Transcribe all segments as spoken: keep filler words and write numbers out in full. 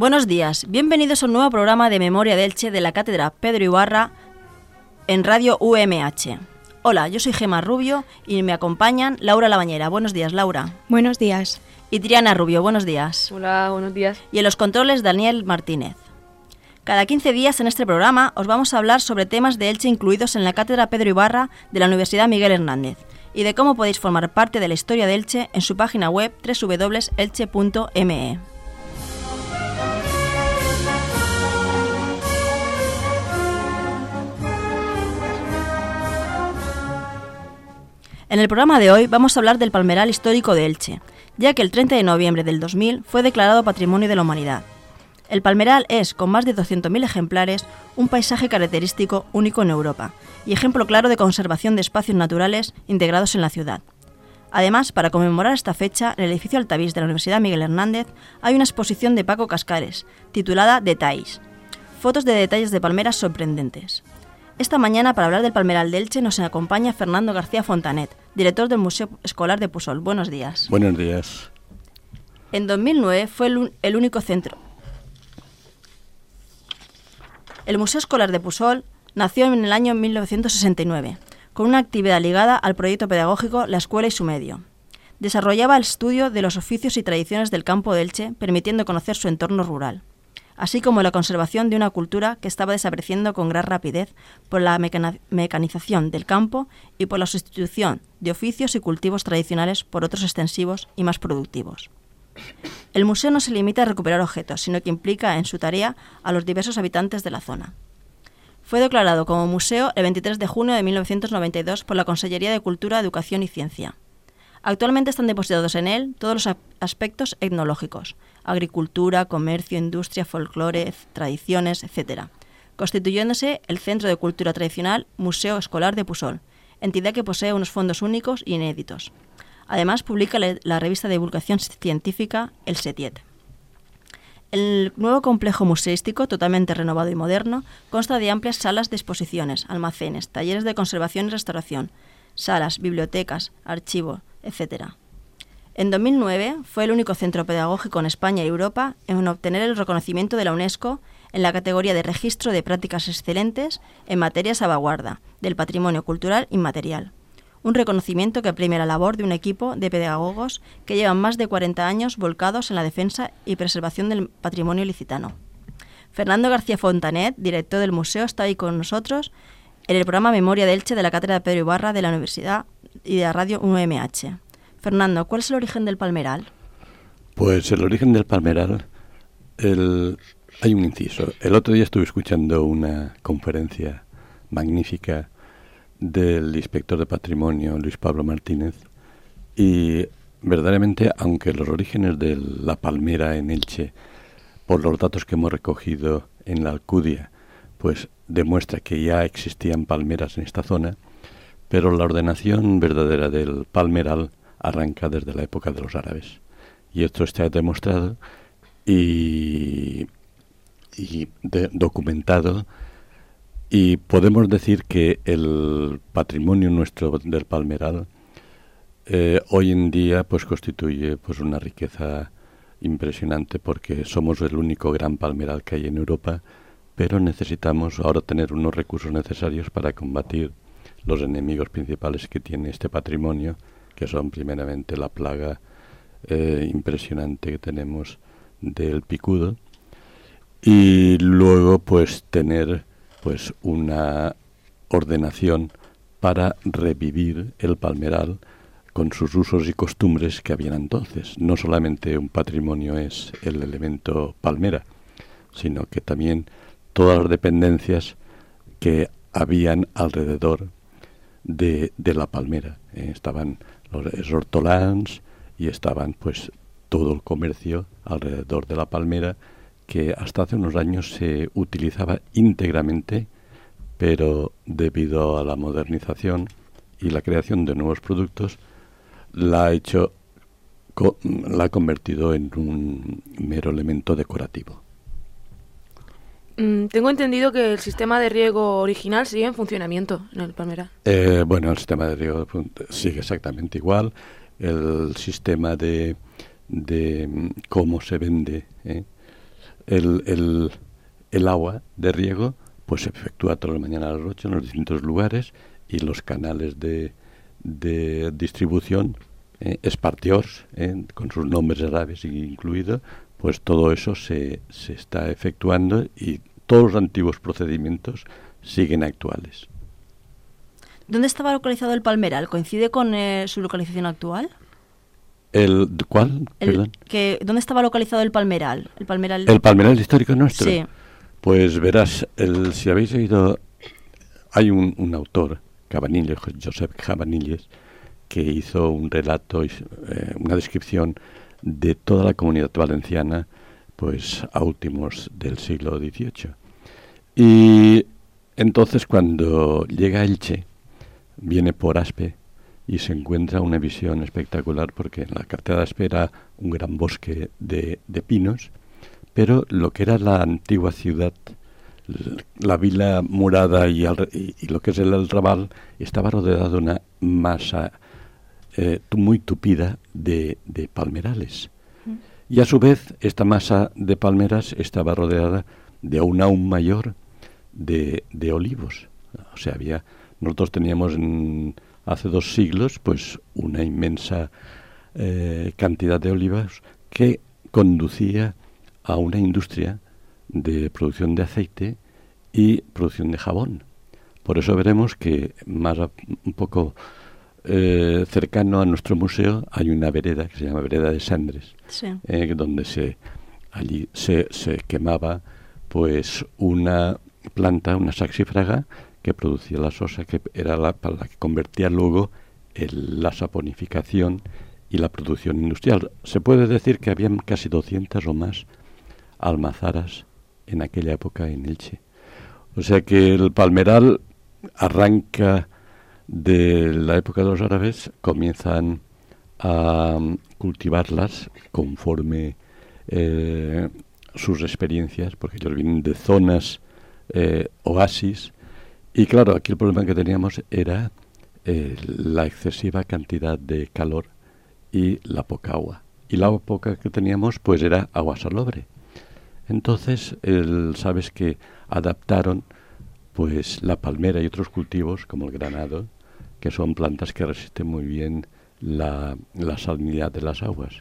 Buenos días, bienvenidos a un nuevo programa de Memoria de Elche de la Cátedra Pedro Ibarra en Radio U M H. Hola, yo soy Gemma Rubio y me acompañan Laura Labañera. Buenos días, Laura. Buenos días. Y Triana Rubio. Buenos días. Hola, buenos días. Y en los controles, Daniel Martínez. Cada quince días en este programa os vamos a hablar sobre temas de Elche incluidos en la Cátedra Pedro Ibarra de la Universidad Miguel Hernández y de cómo podéis formar parte de la historia de Elche en su página web doble u doble u doble u punto elche punto m e. En el programa de hoy vamos a hablar del Palmeral histórico de Elche, ya que el treinta de noviembre del dos mil fue declarado Patrimonio de la Humanidad. El Palmeral es, con más de doscientos mil ejemplares, un paisaje característico único en Europa y ejemplo claro de conservación de espacios naturales integrados en la ciudad. Además, para conmemorar esta fecha, en el edificio Altavís de la Universidad Miguel Hernández hay una exposición de Paco Cascares, titulada Detalls, fotos de detalles de palmeras sorprendentes. Esta mañana, para hablar del Palmeral de Elche, nos acompaña Fernando García Fontanet, director del Museo Escolar de Pusol. Buenos días. Buenos días. En dos mil nueve fue el, un, el único centro. El Museo Escolar de Pusol nació en el año mil novecientos sesenta y nueve, con una actividad ligada al proyecto pedagógico La Escuela y su Medio. Desarrollaba el estudio de los oficios y tradiciones del campo de Elche, permitiendo conocer su entorno rural, así como la conservación de una cultura que estaba desapareciendo con gran rapidez por la mecana- mecanización del campo y por la sustitución de oficios y cultivos tradicionales por otros extensivos y más productivos. El museo no se limita a recuperar objetos, sino que implica en su tarea a los diversos habitantes de la zona. Fue declarado como museo el veintitrés de junio de mil novecientos noventa y dos por la Consellería de Cultura, Educación y Ciencia. Actualmente están depositados en él todos los aspectos etnológicos: agricultura, comercio, industria, folclore, tradiciones, etcétera, constituyéndose el Centro de Cultura Tradicional Museo Escolar de Pusol, entidad que posee unos fondos únicos y inéditos. Además, publica la revista de divulgación científica El SETIET. El nuevo complejo museístico, totalmente renovado y moderno, consta de amplias salas de exposiciones, almacenes, talleres de conservación y restauración, salas, bibliotecas, archivos, etcétera. En dos mil nueve fue el único centro pedagógico en España y Europa en obtener el reconocimiento de la UNESCO en la categoría de Registro de Prácticas Excelentes en materia de salvaguarda del patrimonio cultural inmaterial. Un reconocimiento que premia la labor de un equipo de pedagogos que llevan más de cuarenta años volcados en la defensa y preservación del patrimonio ilicitano. Fernando García Fontanet, director del museo, está ahí con nosotros en el programa Memoria de Elche de la Cátedra Pedro Ibarra de la Universidad y de la Radio U M H. Fernando, ¿cuál es el origen del Palmeral? Pues el origen del Palmeral, el, hay un inciso. El otro día estuve escuchando una conferencia magnífica del inspector de patrimonio, Luis Pablo Martínez, y verdaderamente, aunque los orígenes de la palmera en Elche, por los datos que hemos recogido en la Alcudia, pues demuestra que ya existían palmeras en esta zona, pero la ordenación verdadera del palmeral arranca desde la época de los árabes. Y esto está demostrado y, y de, documentado. Y podemos decir que el patrimonio nuestro del Palmeral eh, hoy en día pues constituye pues una riqueza impresionante, porque somos el único gran palmeral que hay en Europa, pero necesitamos ahora tener unos recursos necesarios para combatir los enemigos principales que tiene este patrimonio, que son primeramente la plaga eh, impresionante que tenemos del picudo, y luego pues tener pues una ordenación para revivir el palmeral con sus usos y costumbres que habían entonces. No solamente un patrimonio es el elemento palmera, sino que también todas las dependencias que habían alrededor de, de la palmera. Eh, estaban los hortolans y estaban pues todo el comercio alrededor de la palmera, que hasta hace unos años se utilizaba íntegramente, pero debido a la modernización y la creación de nuevos productos, la ha hecho, co- la ha convertido en un mero elemento decorativo. Mm, tengo entendido que el sistema de riego original sigue en funcionamiento en el Palmeral. Eh, bueno, el sistema de riego sigue exactamente igual. El sistema de, de cómo se vende, ¿eh? el, el, el agua de riego pues se efectúa toda la mañana a las ocho en los distintos lugares, y los canales de, de distribución, eh, espartiors, eh, con sus nombres árabes incluidos, pues todo eso se, se está efectuando, y todos los antiguos procedimientos siguen actuales. ¿Dónde estaba localizado el Palmeral? ¿Coincide con eh, su localización actual? ¿El cuál? El, Perdón. que, ¿Dónde estaba localizado el Palmeral? El Palmeral, ¿El Palmeral histórico nuestro? Sí. Pues verás, el, si habéis oído, hay un, un autor, Cabanilles, Josep Cabanilles, que hizo un relato, eh, una descripción de toda la comunidad valenciana, pues a últimos del siglo dieciocho. Y entonces cuando llega a Elche, viene por Aspe y se encuentra una visión espectacular, porque en la carretera de Aspe era un gran bosque de, de pinos, pero lo que era la antigua ciudad, la vila murada y, al, y, y lo que es el Alrabal, estaba rodeado de una masa eh, muy tupida de, de palmerales. Mm. Y a su vez, esta masa de palmeras estaba rodeada de un aún mayor de, de olivos. O sea, había, nosotros teníamos en, hace dos siglos pues una inmensa eh, cantidad de olivos que conducía a una industria de producción de aceite y producción de jabón. Por eso veremos que más a, un poco eh, cercano a nuestro museo hay una vereda que se llama Vereda de Sandres, sí. eh, donde se allí se, se quemaba pues una planta, una saxifraga, que producía la sosa, que era la, para la que convertía luego el, la saponificación y la producción industrial. Se puede decir que habían casi doscientas o más almazaras en aquella época en Elche. O sea que el Palmeral arranca de la época de los árabes, comienzan a cultivarlas conforme eh, sus experiencias, porque ellos vienen de zonas eh, oasis, y claro, aquí el problema que teníamos era eh, la excesiva cantidad de calor y la poca agua. Y la agua poca que teníamos pues era agua salobre. Entonces, el, sabes que adaptaron pues la palmera y otros cultivos como el granado, que son plantas que resisten muy bien la, la salinidad de las aguas.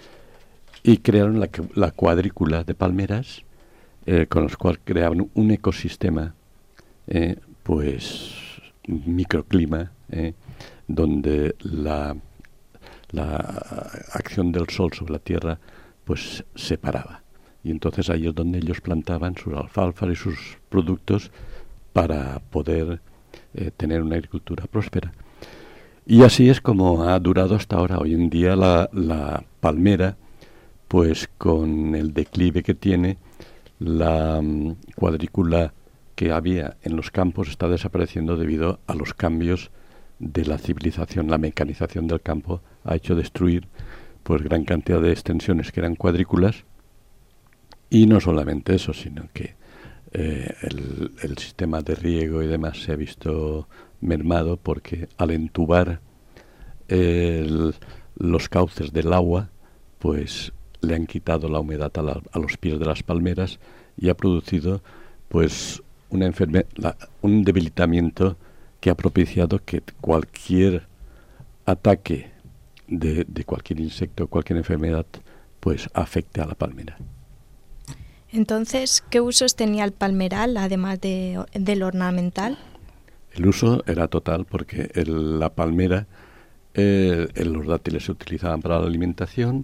Y crearon la, la cuadrícula de palmeras, eh, con los cuales creaban un ecosistema, eh, pues microclima, eh, donde la, la acción del sol sobre la tierra pues se paraba. Y entonces ahí es donde ellos plantaban sus alfalfas y sus productos para poder eh, tener una agricultura próspera. Y así es como ha durado hasta ahora. Hoy en día la, la palmera, pues con el declive que tiene, la um, cuadrícula que había en los campos está desapareciendo debido a los cambios de la civilización. La mecanización del campo ha hecho destruir pues gran cantidad de extensiones que eran cuadrículas. Y no solamente eso, sino que eh, el, el sistema de riego y demás se ha visto mermado, porque al entubar el, los cauces del agua, pues le han quitado la humedad a, la, a los pies de las palmeras, y ha producido pues una enferme- la, un debilitamiento que ha propiciado que cualquier ataque de, de cualquier insecto, cualquier enfermedad, pues afecte a la palmera. Entonces, ¿qué usos tenía el palmeral, además de, del ornamental? El uso era total, porque el, la palmera, eh, los dátiles se utilizaban para la alimentación,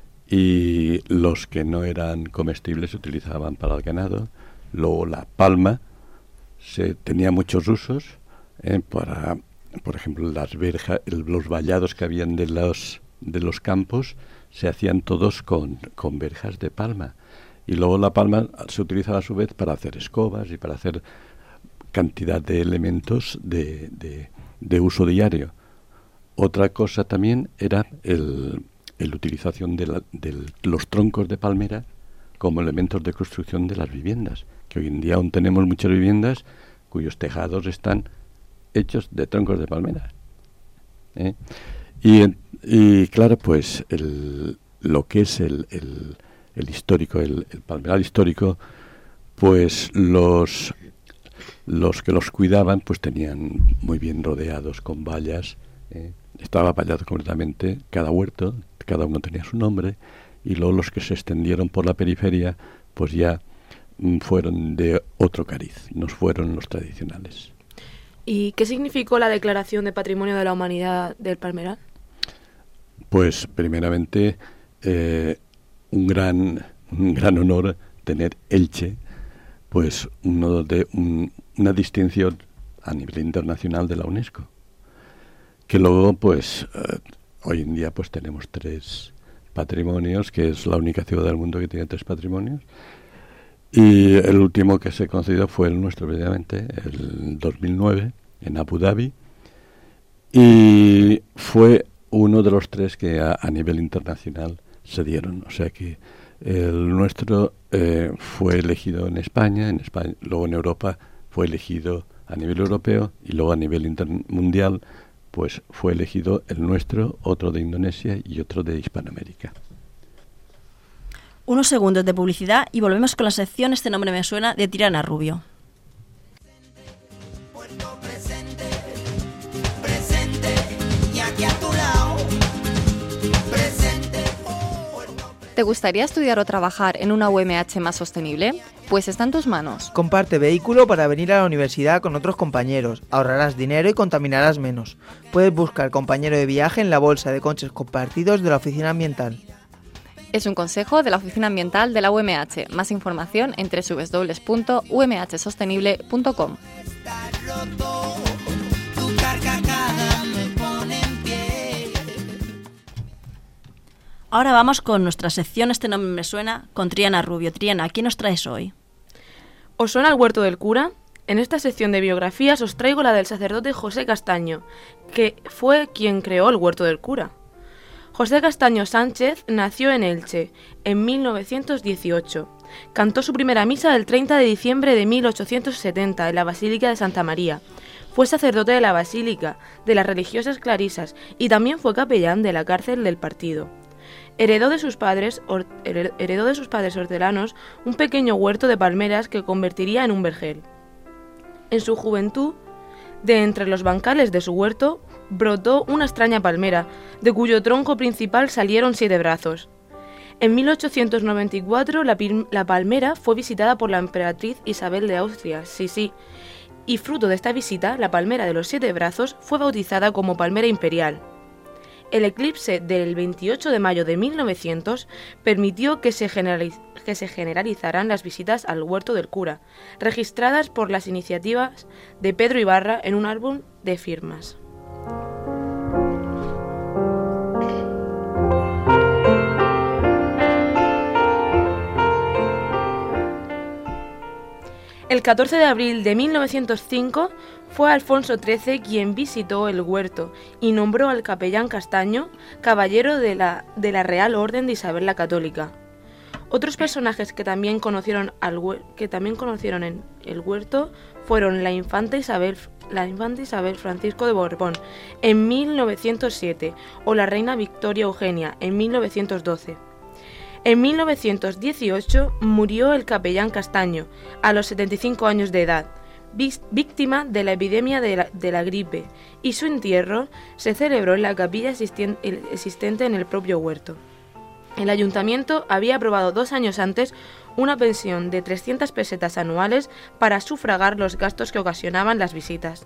y los que no eran comestibles se utilizaban para el ganado. Luego la palma se tenía muchos usos, eh, para, por ejemplo, las verjas, el, los vallados que habían de los, de los campos se hacían todos con, con verjas de palma. Y luego la palma se utilizaba a su vez para hacer escobas y para hacer cantidad de elementos de, de, de uso diario. Otra cosa también era el, el utilización de, la, de los troncos de palmera como elementos de construcción de las viviendas, que hoy en día aún tenemos muchas viviendas cuyos tejados están hechos de troncos de palmera. ¿Eh? Y, y claro, pues el, lo que es el... el el histórico, el, el palmeral histórico, pues los, los que los cuidaban pues tenían muy bien rodeados con vallas, eh, estaba vallado completamente cada huerto, cada uno tenía su nombre, y luego los que se extendieron por la periferia pues ya mm, fueron de otro cariz, no fueron los tradicionales. ¿Y qué significó la Declaración de Patrimonio de la Humanidad del Palmeral? Pues primeramente eh, un gran un gran honor tener Elche, pues uno de un, una distinción a nivel internacional de la UNESCO, que luego pues eh, hoy en día pues tenemos tres patrimonios, que es la única ciudad del mundo que tiene tres patrimonios, y el último que se concedió fue el nuestro, precisamente el dos mil nueve en Abu Dhabi, y fue uno de los tres que a, a nivel internacional se dieron. O sea que el nuestro eh, fue elegido en España, en España, luego en Europa fue elegido a nivel europeo, y luego a nivel intermundial pues fue elegido el nuestro, otro de Indonesia y otro de Hispanoamérica. Unos segundos de publicidad y volvemos con la sección Este nombre me suena de Triana Rubio. ¿Te gustaría estudiar o trabajar en una U M H más sostenible? Pues está en tus manos. Comparte vehículo para venir a la universidad con otros compañeros. Ahorrarás dinero y contaminarás menos. Puedes buscar compañero de viaje en la bolsa de coches compartidos de la Oficina Ambiental. Es un consejo de la Oficina Ambiental de la U M H. Más información en doble u doble u doble u punto u m h sostenible punto com. Ahora vamos con nuestra sección Este nombre me suena con Triana Rubio. Triana, ¿qué nos traes hoy? ¿Os suena el huerto del cura? En esta sección de biografías os traigo la del sacerdote José Castaño, que fue quien creó el huerto del cura. José Castaño Sánchez nació en Elche en mil novecientos dieciocho. Cantó su primera misa el treinta de diciembre de mil ochocientos setenta en la Basílica de Santa María. Fue sacerdote de la Basílica, de las religiosas clarisas, y también fue capellán de la cárcel del Partido. Heredó de sus padres, or, heredó de sus padres hortelanos un pequeño huerto de palmeras que convertiría en un vergel. En su juventud, de entre los bancales de su huerto, brotó una extraña palmera, de cuyo tronco principal salieron siete brazos. En mil ochocientos noventa y cuatro la, la palmera fue visitada por la emperatriz Isabel de Austria, sí, sí, y fruto de esta visita, la palmera de los siete brazos fue bautizada como palmera imperial. El eclipse del veintiocho de mayo de mil novecientos permitió que se, generaliz- que se generalizaran las visitas al huerto del cura, registradas por las iniciativas de Pedro Ibarra en un álbum de firmas. El catorce de abril de mil novecientos cinco fue Alfonso trece quien visitó el huerto y nombró al capellán Castaño caballero de la, de la Real Orden de Isabel la Católica. Otros personajes que también conocieron, al, que también conocieron en el huerto fueron la infanta Isabel, la infanta Isabel Francisco de Borbón en mil novecientos siete o la reina Victoria Eugenia en mil novecientos doce. En mil novecientos dieciocho murió el capellán Castaño, a los setenta y cinco años de edad, víctima de la epidemia de la, de la gripe, y su entierro se celebró en la capilla existente en el propio huerto. El ayuntamiento había aprobado dos años antes una pensión de trescientas pesetas anuales para sufragar los gastos que ocasionaban las visitas.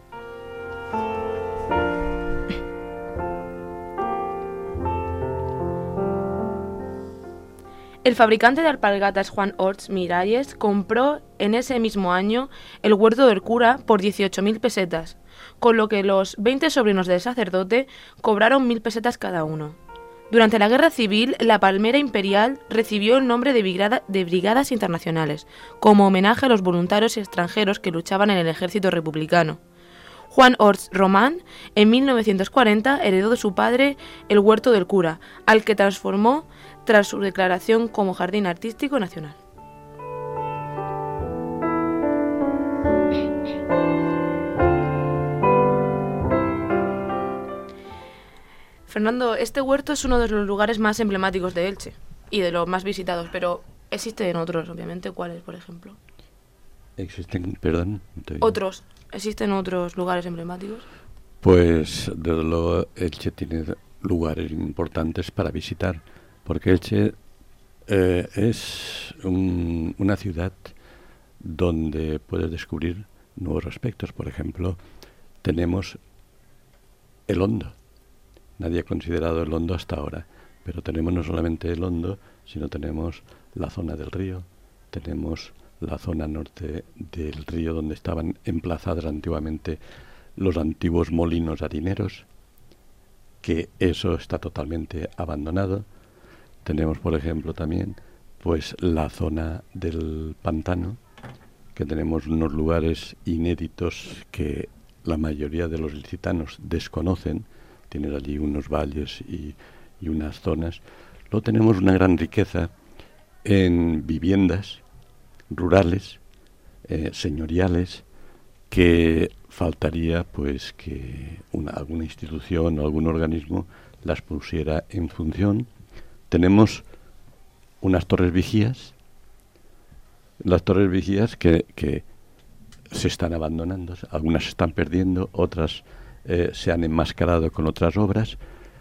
El fabricante de alpargatas Juan Orts Miralles compró en ese mismo año el huerto del cura por dieciocho mil pesetas, con lo que los veinte sobrinos del sacerdote cobraron mil pesetas cada uno. Durante la Guerra Civil, la palmera imperial recibió el nombre de, brigada, de Brigadas Internacionales, como homenaje a los voluntarios extranjeros que luchaban en el ejército republicano. Juan Orts Román, en mil novecientos cuarenta, heredó de su padre el huerto del cura, al que transformó tras su declaración como Jardín Artístico Nacional. Fernando, este huerto es uno de los lugares más emblemáticos de Elche. y de los más visitados, pero existen otros, obviamente. ¿Cuáles, por ejemplo? Existen, perdón. Otros, existen otros lugares emblemáticos. Pues desde luego Elche tiene lugares importantes para visitar, porque Elche eh, es un, una ciudad donde puedes descubrir nuevos aspectos. Por ejemplo, tenemos el Hondo. Nadie ha considerado el Hondo hasta ahora, pero tenemos no solamente el Hondo, sino tenemos la zona del río, tenemos la zona norte del río donde estaban emplazadas antiguamente los antiguos molinos harineros, que eso está totalmente abandonado. Tenemos, por ejemplo, también pues la zona del pantano, que tenemos unos lugares inéditos que la mayoría de los licitanos desconocen. Tienes allí unos valles y, y unas zonas. Luego tenemos una gran riqueza en viviendas rurales, eh, señoriales, que faltaría pues que una, alguna institución o algún organismo las pusiera en función. Tenemos unas torres vigías, las torres vigías que, que se están abandonando, algunas se están perdiendo, otras eh, se han enmascarado con otras obras,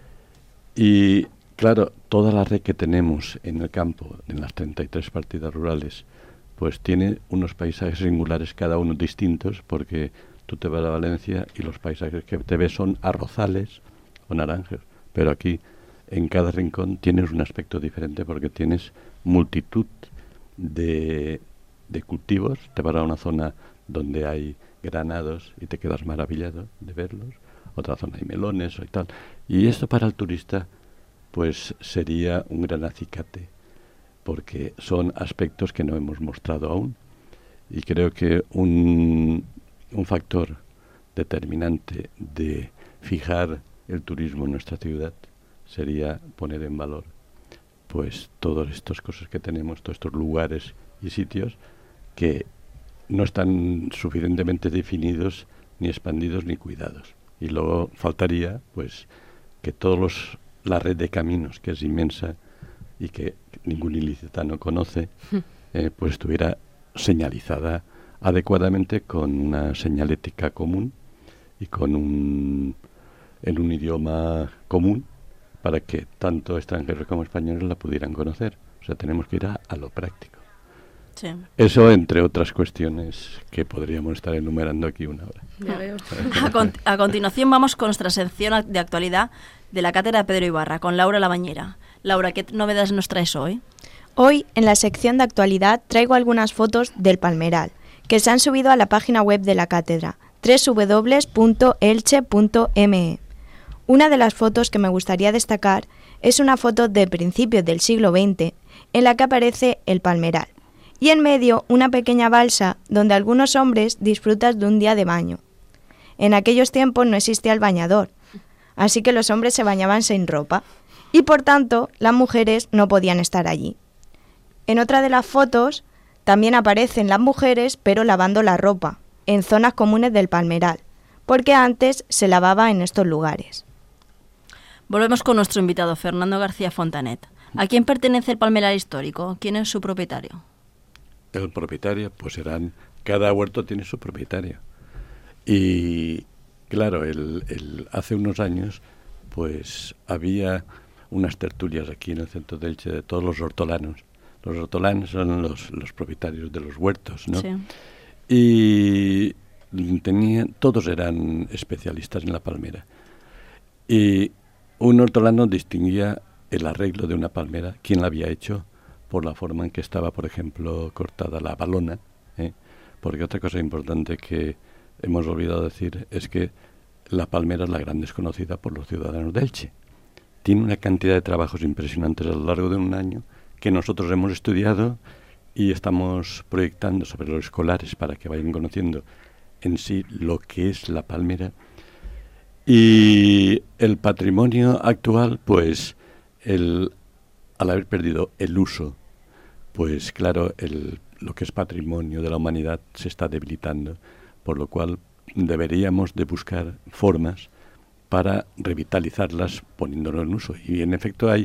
y claro, toda la red que tenemos en el campo, en las treinta y tres partidas rurales, pues tiene unos paisajes singulares, cada uno distintos, porque tú te vas a Valencia y los paisajes que te ves son arrozales o naranjas, pero aquí en cada rincón tienes un aspecto diferente porque tienes multitud de, de cultivos. Te vas a una zona donde hay granados y te quedas maravillado de verlos, otra zona hay melones y tal, y esto para el turista pues sería un gran acicate, porque son aspectos que no hemos mostrado aún, y creo que un, un factor determinante de fijar el turismo en nuestra ciudad sería poner en valor pues todas estas cosas que tenemos, todos estos lugares y sitios que no están suficientemente definidos, ni expandidos, ni cuidados. Y luego faltaría pues que todos los, la red de caminos, que es inmensa y que ningún ilicitano conoce, eh, pues estuviera señalizada adecuadamente con una señalética común y con un en un idioma común, para que tanto extranjeros como españoles la pudieran conocer. O sea, tenemos que ir a, a lo práctico. Sí. Eso, entre otras cuestiones que podríamos estar enumerando aquí una hora. Ya veo. A, con- a continuación vamos con nuestra sección de actualidad de la Cátedra Pedro Ibarra, con Laura Labañera. Laura, ¿qué novedades nos traes hoy? Hoy, en la sección de actualidad, traigo algunas fotos del Palmeral, que se han subido a la página web de la cátedra, doble u doble u doble u punto elche punto eme. Una de las fotos que me gustaría destacar es una foto de principios del siglo veinte, en la que aparece el Palmeral, y en medio una pequeña balsa donde algunos hombres disfrutan de un día de baño. En aquellos tiempos no existía el bañador, así que los hombres se bañaban sin ropa, y por tanto las mujeres no podían estar allí. En otra de las fotos también aparecen las mujeres, pero lavando la ropa, en zonas comunes del Palmeral, porque antes se lavaba en estos lugares. Volvemos con nuestro invitado, Fernando García Fontanet. ¿A quién pertenece el Palmeral histórico? ¿Quién es su propietario? El propietario, pues serán, cada huerto tiene su propietario. Y claro, el, el, hace unos años, pues había unas tertulias aquí en el centro de Elche de todos los hortolanos. Los hortolanos son los, los propietarios de los huertos, ¿no? Sí. Y tenían, todos eran especialistas en la palmera. Y un hortolano distinguía el arreglo de una palmera, quién la había hecho, por la forma en que estaba, por ejemplo, cortada la balona, ¿eh? Porque otra cosa importante que hemos olvidado decir es que la palmera es la gran desconocida por los ciudadanos de Elche. Tiene una cantidad de trabajos impresionantes a lo largo de un año que nosotros hemos estudiado y estamos proyectando sobre los escolares para que vayan conociendo en sí lo que es la palmera. Y el patrimonio actual, pues, el, al haber perdido el uso, pues claro, el, lo que es patrimonio de la humanidad se está debilitando, por lo cual deberíamos de buscar formas para revitalizarlas poniéndolo en uso. Y en efecto hay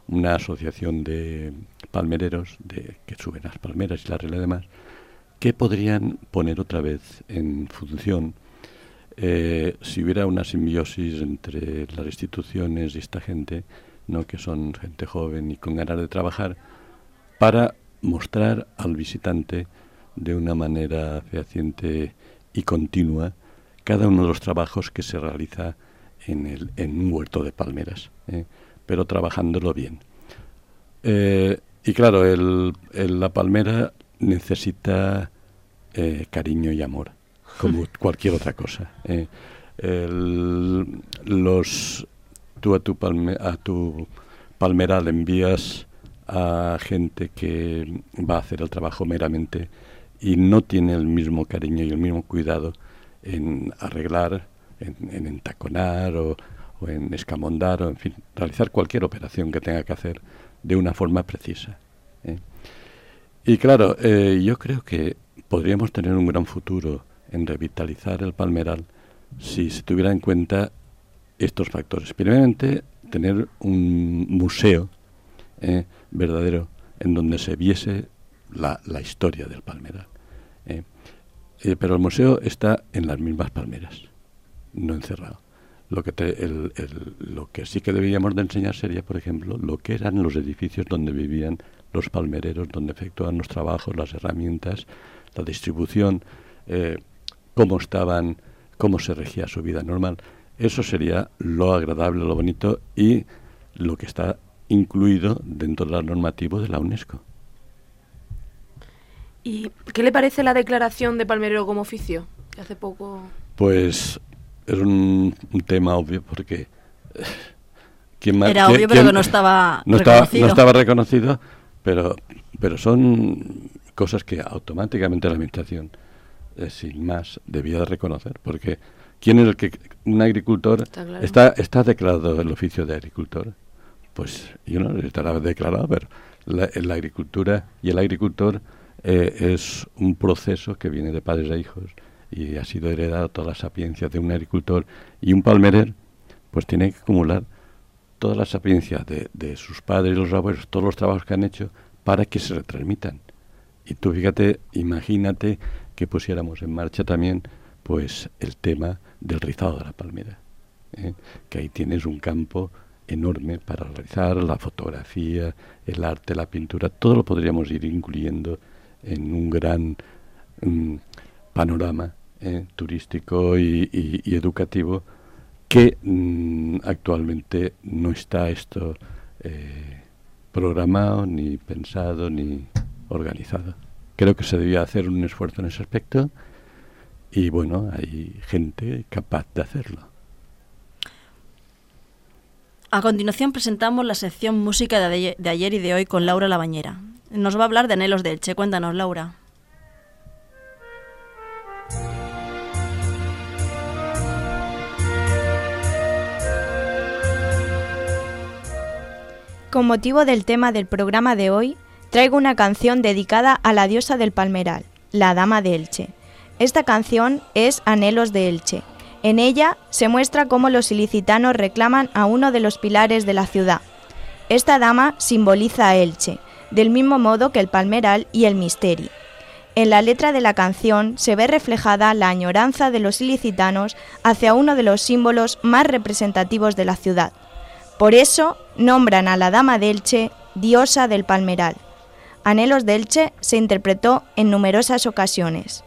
una asociación de palmereros de, que suben las palmeras y la regla y demás, que podrían poner otra vez en función eh, si hubiera una simbiosis entre las instituciones y esta gente, ¿no?, que son gente joven y con ganas de trabajar, para mostrar al visitante de una manera fehaciente y continua cada uno de los trabajos que se realiza en, el, en un huerto de palmeras, ¿eh? pero trabajándolo bien. Eh, y claro, el, el, la palmera necesita eh, cariño y amor, como cualquier otra cosa. ¿eh? El, los, tú a tu, palme, a tu palmeral envías a gente que va a hacer el trabajo meramente y no tiene el mismo cariño y el mismo cuidado en arreglar, en, en entaconar o, o en escamondar o en fin, realizar cualquier operación que tenga que hacer de una forma precisa. ¿eh? Y claro, eh, yo creo que podríamos tener un gran futuro en revitalizar el palmeral si se tuviera en cuenta estos factores. Primeramente, tener un museo eh, verdadero en donde se viese la, la historia del palmeral. Eh. Eh, pero el museo está en las mismas palmeras, no encerrado. Lo que, te, el, el, lo que sí que deberíamos de enseñar sería, por ejemplo, lo que eran los edificios donde vivían los palmereros, donde efectuaban los trabajos, las herramientas, la distribución, eh, cómo estaban, cómo se regía su vida normal. Eso sería lo agradable, lo bonito y lo que está incluido dentro del normativo de la UNESCO. ¿Y qué le parece la declaración de palmerero como oficio? Que hace poco... Pues es un, un tema obvio porque... Eh, ¿quién más, Era ¿quién, obvio, pero quién, que no estaba no reconocido. Estaba, no estaba reconocido, pero, pero son cosas que automáticamente la Administración, eh, sin más, debía de reconocer. Porque ¿quién es el que... Un agricultor está, claro. está, está declarado el oficio de agricultor? Pues yo no estará declarado, pero la, la agricultura y el agricultor... Eh, es un proceso que viene de padres a hijos y ha sido heredado toda la sapiencia de un agricultor, y un palmerer pues tiene que acumular toda la sapiencia de, de sus padres y los abuelos, todos los trabajos que han hecho para que se retransmitan. Y tú fíjate, imagínate que pusiéramos en marcha también pues el tema del rizado de la palmera, ¿eh? que ahí tienes un campo enorme para realizar la fotografía, el arte, la pintura, todo lo podríamos ir incluyendo en un gran um, panorama eh, turístico y, y, y educativo que um, actualmente no está esto eh, programado, ni pensado, ni organizado. Creo que se debía hacer un esfuerzo en ese aspecto y bueno, hay gente capaz de hacerlo. A continuación presentamos la sección Música de ayer, de ayer y de hoy con Laura Labañera. Nos va a hablar de Anhelos de Elche. Cuéntanos, Laura. Con motivo del tema del programa de hoy, traigo una canción dedicada a la diosa del palmeral, la Dama de Elche. Esta canción es Anhelos de Elche. En ella se muestra cómo los ilicitanos reclaman a uno de los pilares de la ciudad. Esta dama simboliza a Elche, del mismo modo que el palmeral y el misteri. En la letra de la canción se ve reflejada la añoranza de los ilicitanos hacia uno de los símbolos más representativos de la ciudad. Por eso nombran a la Dama de Elche diosa del palmeral. Anhelos de Elche se interpretó en numerosas ocasiones.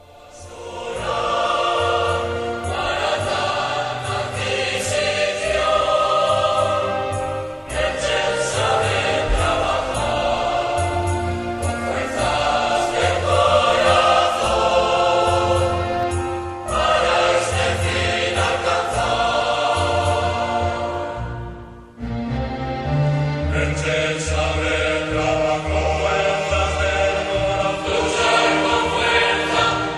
Saber trabajo en las hermonas, luchar con fuerza.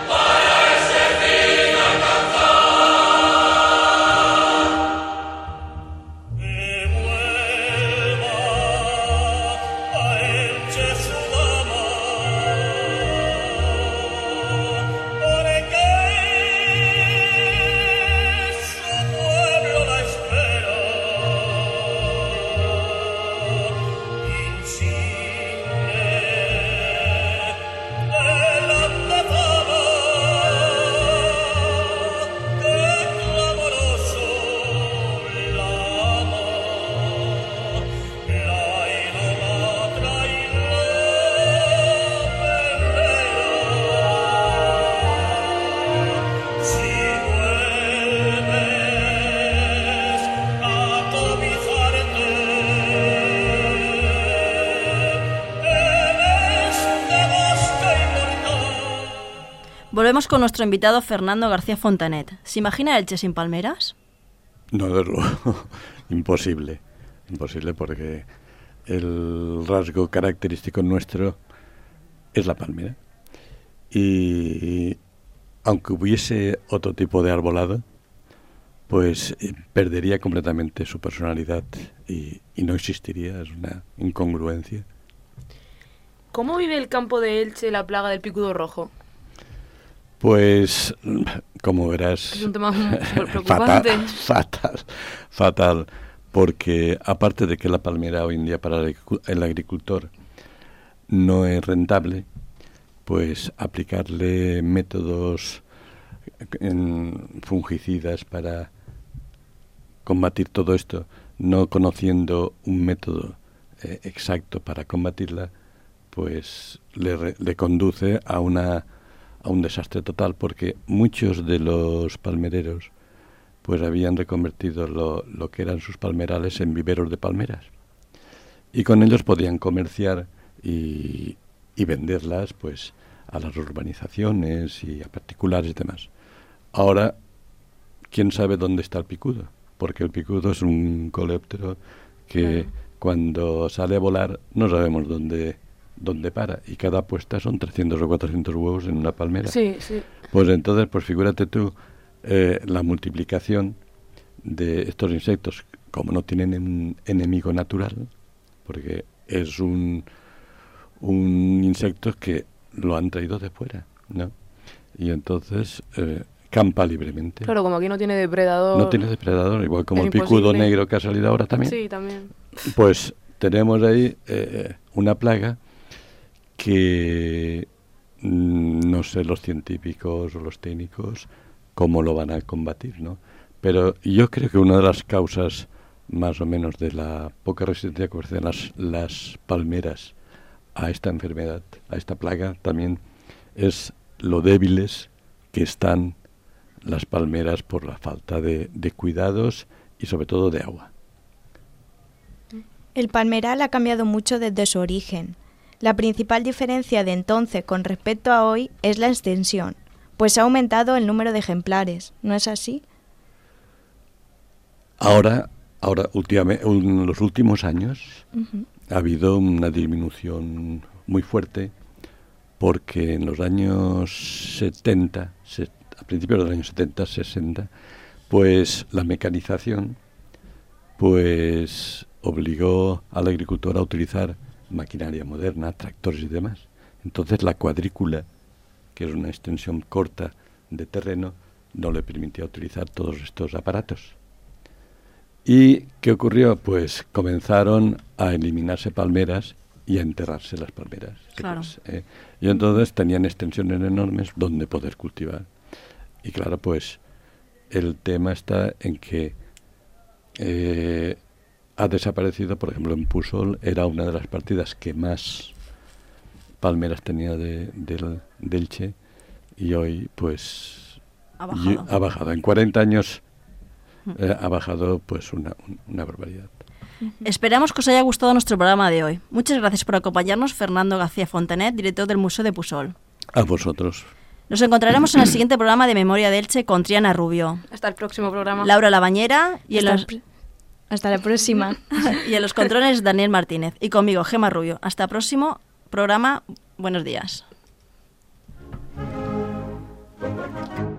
Volvemos con nuestro invitado Fernando García Fontanet. ¿Se imagina Elche sin palmeras? No, desde luego, imposible. Imposible porque el rasgo característico nuestro es la palmera. Y aunque hubiese otro tipo de arbolado, pues eh, perdería completamente su personalidad y, y no existiría, es una incongruencia. ¿Cómo vive el campo de Elche la plaga del picudo rojo? Pues, como verás, Es un tema muy preocupante. fatal, fatal, fatal, porque aparte de que la palmera hoy en día para el agricultor no es rentable, pues aplicarle métodos en fungicidas para combatir todo esto, no conociendo un método eh, exacto para combatirla, pues le, re, le conduce a una a un desastre total, porque muchos de los palmereros pues habían reconvertido lo, lo que eran sus palmerales en viveros de palmeras, y con ellos podían comerciar y, y venderlas pues a las urbanizaciones y a particulares y demás. Ahora, ¿quién sabe dónde está el picudo? Porque el picudo es un coleóptero que claro, cuando sale a volar no sabemos dónde, dónde para, y cada puesta son trescientos o cuatrocientos huevos en una palmera. Sí, sí. Pues entonces, pues figúrate tú eh, la multiplicación de estos insectos, como no tienen un enemigo natural, porque es un, un insecto que lo han traído de fuera, ¿no? Y entonces eh, campa libremente. Claro, como aquí no tiene depredador. No tiene depredador, igual como es el picudo imposible. negro que ha salido ahora también. Sí, también. Pues tenemos ahí eh, una plaga que mm, no sé los científicos o los técnicos cómo lo van a combatir, ¿no? Pero yo creo que una de las causas más o menos de la poca resistencia que ofrecen las, las palmeras a esta enfermedad, a esta plaga, también es lo débiles que están las palmeras por la falta de, de cuidados y sobre todo de agua. El palmeral ha cambiado mucho desde su origen. La principal diferencia de entonces con respecto a hoy es la extensión, pues ha aumentado el número de ejemplares, ¿no es así? Ahora, ahora últimamente, en los últimos años Uh-huh. ha habido una disminución muy fuerte, porque en los años setenta, se, a principios de los años setenta, sesenta, pues la mecanización pues obligó al agricultor a utilizar maquinaria moderna, tractores y demás. Entonces la cuadrícula, que es una extensión corta de terreno, no le permitía utilizar todos estos aparatos. ¿Y qué ocurrió? Pues comenzaron a eliminarse palmeras y a enterrarse las palmeras. Claro. Pues, eh, y entonces tenían extensiones enormes donde poder cultivar. Y claro, pues el tema está en que eh, ha desaparecido, por ejemplo, en Pusol era una de las partidas que más palmeras tenía de, de, de Elche, y hoy pues Ha bajado. y, ha bajado. En cuarenta años eh, ha bajado pues una, una barbaridad. Esperamos que os haya gustado nuestro programa de hoy. Muchas gracias por acompañarnos, Fernando García Fontanet, director del Museo de Pusol. A vosotros. Nos encontraremos en el siguiente programa de Memoria de Elche con Triana Rubio, Hasta el próximo programa. Laura Labañera y en, Hasta, los, el pr- hasta la próxima. y en los controles Daniel Martínez. Y conmigo, Gema Rubio. Hasta el próximo programa. Buenos días.